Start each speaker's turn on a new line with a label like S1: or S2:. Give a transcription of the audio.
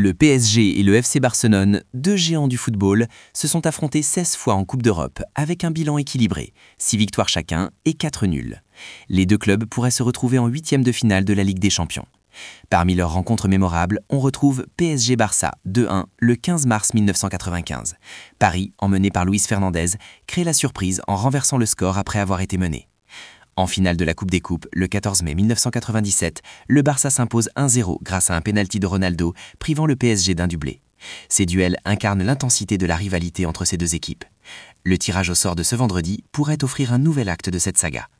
S1: Le PSG et le FC Barcelone, deux géants du football, se sont affrontés 16 fois en Coupe d'Europe, avec un bilan équilibré, 6 victoires chacun et 4 nuls. Les deux clubs pourraient se retrouver en huitième de finale de la Ligue des Champions. Parmi leurs rencontres mémorables, on retrouve PSG-Barça 2-1 le 15 mars 1995. Paris, emmené par Luis Fernandez, crée la surprise en renversant le score après avoir été mené. En finale de la Coupe des Coupes, le 14 mai 1997, le Barça s'impose 1-0 grâce à un pénalty de Ronaldo, privant le PSG d'un doublé. Ces duels incarnent l'intensité de la rivalité entre ces deux équipes. Le tirage au sort de ce vendredi pourrait offrir un nouvel acte de cette saga.